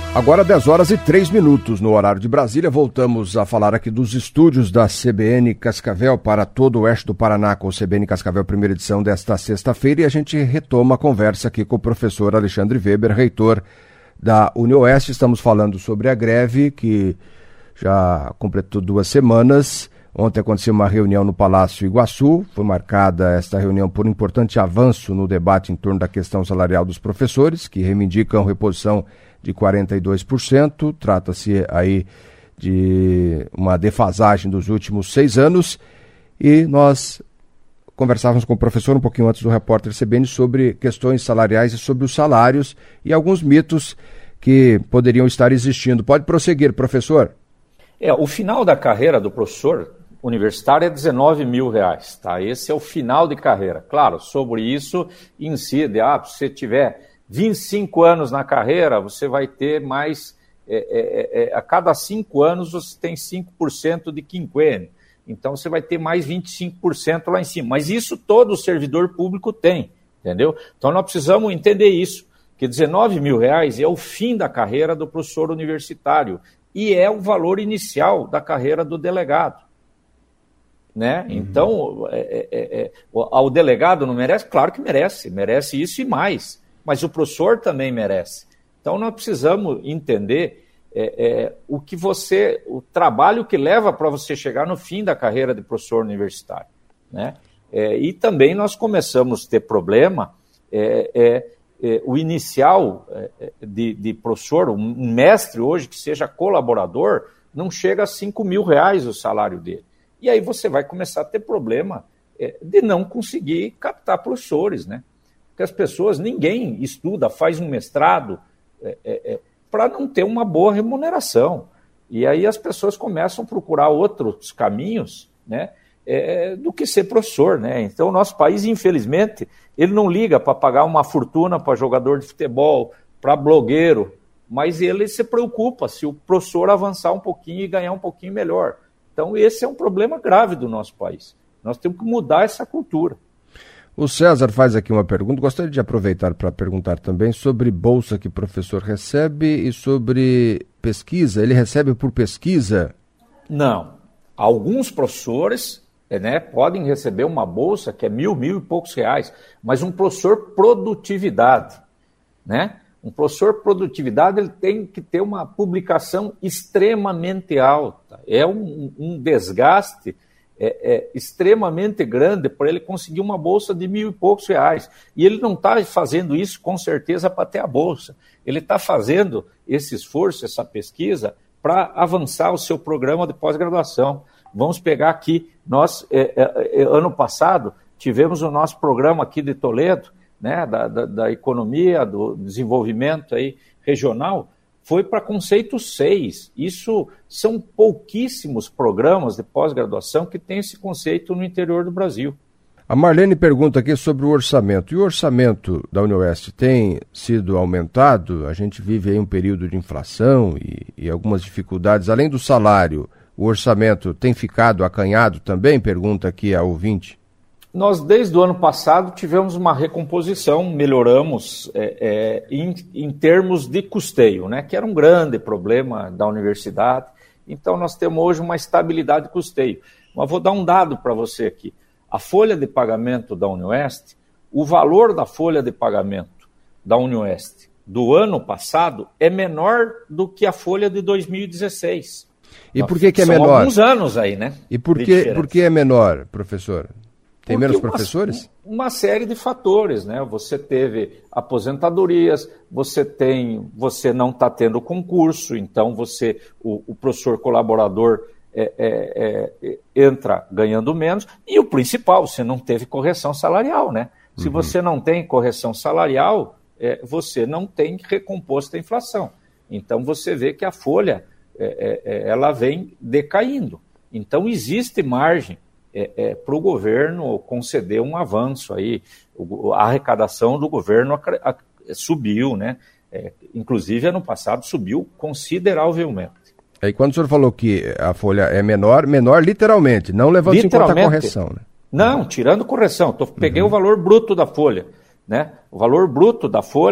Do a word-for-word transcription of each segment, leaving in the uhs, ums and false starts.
Agora dez horas e três minutos no horário de Brasília. Voltamos a falar aqui dos estúdios da C B N Cascavel para todo o oeste do Paraná, com o C B N Cascavel, primeira edição desta sexta-feira, e a gente retoma a conversa aqui com o professor Alexandre Weber, reitor da UniOeste. Estamos falando sobre a greve que já completou duas semanas. Ontem aconteceu uma reunião no Palácio Iguaçu. Foi marcada esta reunião por um importante avanço no debate em torno da questão salarial dos professores, que reivindicam reposição de quarenta e dois por cento. Trata-se aí de uma defasagem dos últimos seis anos. E nós conversávamos com o professor um pouquinho antes do repórter C B N sobre questões salariais e sobre os salários e alguns mitos que poderiam estar existindo. Pode prosseguir, professor. É, o final da carreira do professor universitário é dezenove mil reais, tá? Esse é o final de carreira. Claro, sobre isso incide, ah, se você tiver vinte e cinco anos na carreira, você vai ter mais, é, é, é, a cada cinco anos você tem cinco por cento de quinquênio, então você vai ter mais vinte e cinco por cento lá em cima, mas isso todo servidor público tem, entendeu? Então nós precisamos entender isso, que dezenove mil reais é o fim da carreira do professor universitário e é o valor inicial da carreira do delegado. Né? Uhum. Então, é, é, é, o delegado não merece? Claro que merece, merece isso e mais, mas o professor também merece. Então, nós precisamos entender é, é, o que você, o trabalho que leva para você chegar no fim da carreira de professor universitário. Né? É, e também nós começamos a ter problema, é, é, é, o inicial é, de, de professor, um mestre hoje que seja colaborador, não chega a cinco mil reais o salário dele. E aí você vai começar a ter problema é, de não conseguir captar professores, né? Porque as pessoas, ninguém estuda, faz um mestrado é, é, para não ter uma boa remuneração. E aí as pessoas começam a procurar outros caminhos, né, é, do que ser professor, né? Então o nosso país, infelizmente, ele não liga para pagar uma fortuna para jogador de futebol, para blogueiro, mas ele se preocupa se o professor avançar um pouquinho e ganhar um pouquinho melhor. Então, esse é um problema grave do nosso país. Nós temos que mudar essa cultura. O César faz aqui uma pergunta. Gostaria de aproveitar para perguntar também sobre bolsa que o professor recebe e sobre pesquisa. Ele recebe por pesquisa? Não. Alguns professores, né, podem receber uma bolsa que é mil, mil e poucos reais, mas um professor produtividade, né? Um professor produtividade ele tem que ter uma publicação extremamente alta. É um, um desgaste é, é, extremamente grande para ele conseguir uma bolsa de mil e poucos reais. E ele não está fazendo isso, com certeza, para ter a bolsa. Ele está fazendo esse esforço, essa pesquisa, para avançar o seu programa de pós-graduação. Vamos pegar aqui, nós, é, é, ano passado, tivemos o nosso programa aqui de Toledo, né, da, da, da economia, do desenvolvimento aí regional, foi para conceito seis. Isso são pouquíssimos programas de pós-graduação que têm esse conceito no interior do Brasil. A Marlene pergunta aqui sobre o orçamento. E o orçamento da UniOeste tem sido aumentado? A gente vive aí um período de inflação e, e algumas dificuldades. Além do salário, o orçamento tem ficado acanhado também? Pergunta aqui a ouvinte. Nós, desde o ano passado, tivemos uma recomposição, melhoramos é, é, em, em termos de custeio, né, que era um grande problema da universidade. Então, nós temos hoje uma estabilidade de custeio. Mas vou dar um dado para você aqui. A folha de pagamento da UniOeste, o valor da folha de pagamento da UniOeste do ano passado é menor do que a folha de dois mil e dezesseis. E por que, que é São menor? São alguns anos aí, né? E por que, por que é menor, professor? Tem Porque menos uma, professores? Uma série de fatores, né? Você teve aposentadorias, você tem, você não está tendo concurso, então você, o, o professor colaborador é, é, é, entra ganhando menos, e o principal, você não teve correção salarial, né? Se uhum. você não tem correção salarial, é, você não tem recomposto a inflação. Então você vê que a folha é, é, ela vem decaindo. Então existe margem É, é, para o governo conceder um avanço aí. O, a arrecadação do governo a, a, subiu, né? É, inclusive ano passado subiu consideravelmente. E quando o senhor falou que a folha é menor, menor literalmente, não levando em conta a correção, né? Não, tirando correção. Tô, peguei uhum. o valor bruto da folha, né? O valor bruto da folha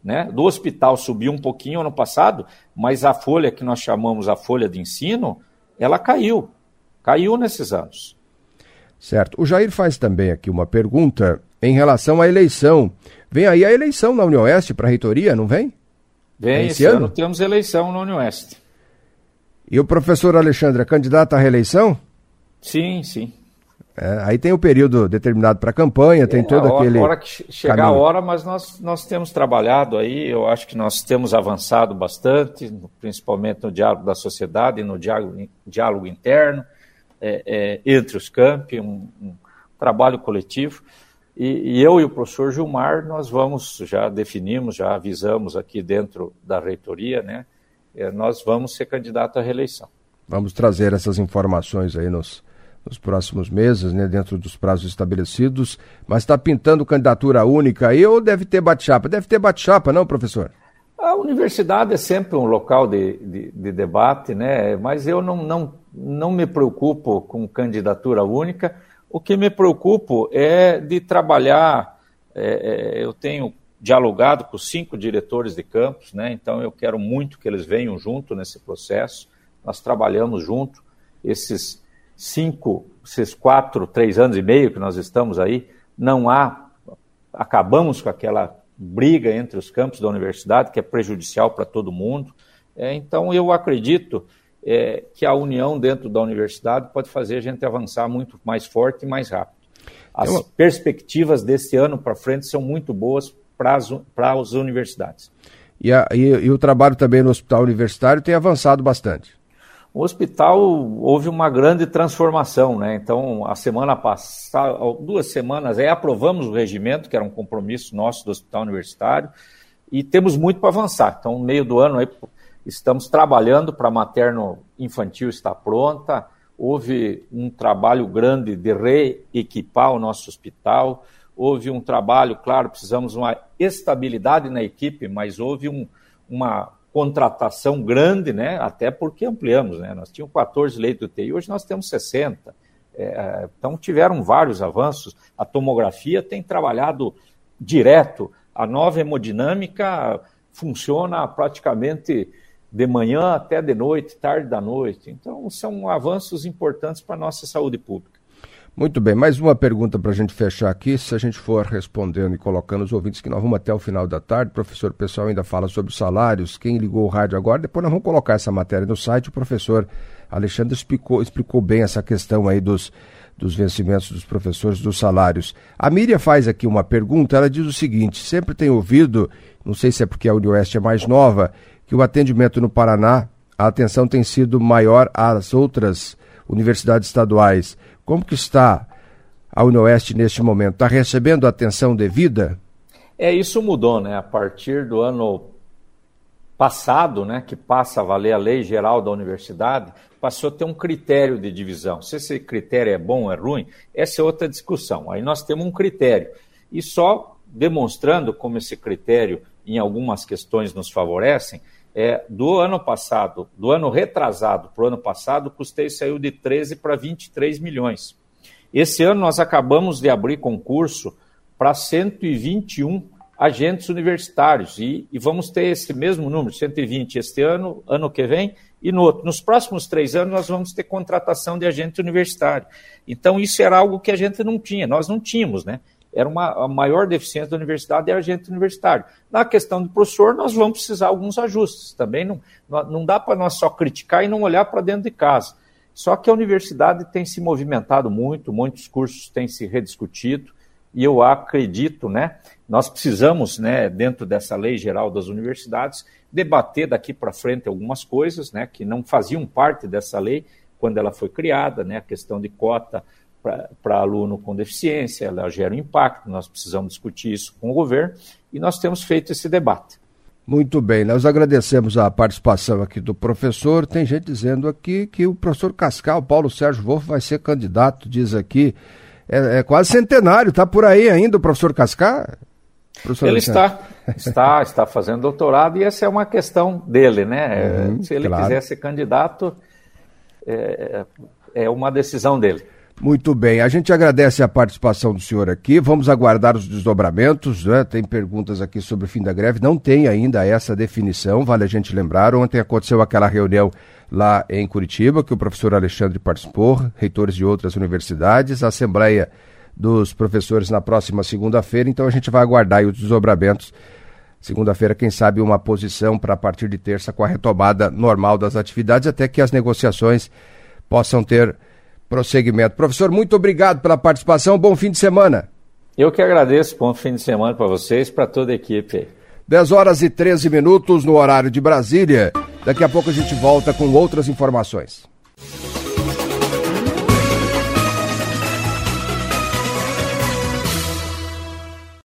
né? Do hospital subiu um pouquinho ano passado, mas a folha que nós chamamos a folha de ensino, ela caiu, caiu nesses anos. Certo. O Jair faz também aqui uma pergunta em relação à eleição. Vem aí a eleição na Unioeste para a reitoria, não vem? Vem, esse, esse ano? ano temos eleição na Unioeste. E o professor Alexandre é candidato à reeleição? Sim, sim. É, aí tem o período determinado para a campanha, tem é, todo a hora, aquele... A hora que chegar caminho. a hora, mas nós, nós temos trabalhado aí, eu acho que nós temos avançado bastante, principalmente no diálogo da sociedade, no diálogo, diálogo interno, é, é, entre os campi, um, um trabalho coletivo. E, e eu e o professor Gilmar, nós vamos, já definimos, já avisamos aqui dentro da reitoria, né? É, nós vamos ser candidato à reeleição. Vamos trazer essas informações aí nos... nos próximos meses, né, dentro dos prazos estabelecidos, mas está pintando candidatura única aí ou deve ter bate-chapa? Deve ter bate-chapa, não, professor? A universidade é sempre um local de, de, de debate, né, mas eu não, não, não me preocupo com candidatura única. O que me preocupo é de trabalhar, é, é, eu tenho dialogado com cinco diretores de campus, né, então eu quero muito que eles venham junto nesse processo, nós trabalhamos junto, esses cinco, esses quatro, três anos e meio que nós estamos aí, não há, acabamos com aquela briga entre os campos da universidade, que é prejudicial para todo mundo. É, então, eu acredito é, que a união dentro da universidade pode fazer a gente avançar muito mais forte e mais rápido. As eu... perspectivas desse ano para frente são muito boas para as, para as universidades. E, a, e, e o trabalho também no hospital universitário tem avançado bastante. O hospital houve uma grande transformação, né? Então, a semana passada, duas semanas, aí aprovamos o regimento, que era um compromisso nosso do hospital universitário, e temos muito para avançar. Então, no meio do ano, aí, estamos trabalhando para a materno-infantil estar pronta, houve um trabalho grande de reequipar o nosso hospital, houve um trabalho, claro, precisamos de uma estabilidade na equipe, mas houve um, uma... contratação grande, né? Até porque ampliamos, né? Nós tínhamos quatorze leitos de U T I, hoje nós temos sessenta. É, então tiveram vários avanços. A tomografia tem trabalhado direto. A nova hemodinâmica funciona praticamente de manhã até de noite, tarde da noite. Então são avanços importantes para a nossa saúde pública. Muito bem, mais uma pergunta para a gente fechar aqui, se a gente for respondendo e colocando os ouvintes, que nós vamos até o final da tarde, professor, o pessoal ainda fala sobre os salários, quem ligou o rádio agora, depois nós vamos colocar essa matéria no site, o professor Alexandre explicou, explicou bem essa questão aí dos, dos vencimentos dos professores, dos salários. A Miriam faz aqui uma pergunta, ela diz o seguinte, sempre tem ouvido, não sei se é porque a Unioeste é mais nova, que o atendimento no Paraná, a atenção tem sido maior às outras universidades estaduais. Como que está a Unioeste neste momento? Está recebendo a atenção devida? É, isso mudou, né? A partir do ano passado, né, que passa a valer a lei geral da universidade, passou a ter um critério de divisão. Se esse critério é bom ou é ruim, essa é outra discussão. Aí nós temos um critério. E só demonstrando como esse critério, em algumas questões, nos favorecem, é, do ano passado, do ano retrasado para o ano passado, o custeio saiu de treze para vinte e três milhões. Esse ano nós acabamos de abrir concurso para cento e vinte e um agentes universitários e, e vamos ter esse mesmo número, cento e vinte este ano, ano que vem e no outro. Nos próximos três anos nós vamos ter contratação de agente universitário. Então isso era algo que a gente não tinha, nós não tínhamos, né? Era uma, a maior deficiência da universidade é agente universitário. Na questão do professor, nós vamos precisar de alguns ajustes. Também não, não dá para nós só criticar e não olhar para dentro de casa. Só que a universidade tem se movimentado muito, muitos cursos têm se rediscutido, e eu acredito, né, nós precisamos, né, dentro dessa lei geral das universidades, debater daqui para frente algumas coisas, né, que não faziam parte dessa lei quando ela foi criada, né, a questão de cota para aluno com deficiência, ela gera um impacto, nós precisamos discutir isso com o governo e nós temos feito esse debate. Muito bem, nós agradecemos a participação aqui do professor, tem gente dizendo aqui que o professor Cascal, Paulo Sérgio Wolff, vai ser candidato, diz aqui, é, é quase centenário, está por aí ainda o professor Cascal? Professor ele está, está, está fazendo doutorado e essa é uma questão dele, né? Uhum, se ele claro. quiser ser candidato, é, é uma decisão dele. Muito bem, a gente agradece a participação do senhor aqui, vamos aguardar os desdobramentos, né? Tem perguntas aqui sobre o fim da greve, não tem ainda essa definição, vale a gente lembrar, ontem aconteceu aquela reunião lá em Curitiba, que o professor Alexandre participou, reitores de outras universidades, a Assembleia dos Professores na próxima segunda-feira, então a gente vai aguardar aí os desdobramentos. Segunda-feira, quem sabe, uma posição para a partir de terça com a retomada normal das atividades, até que as negociações possam ter prosseguimento. Professor, muito obrigado pela participação, bom fim de semana. Eu que agradeço, bom fim de semana para vocês, para toda a equipe. dez horas e treze minutos no horário de Brasília. Daqui a pouco a gente volta com outras informações.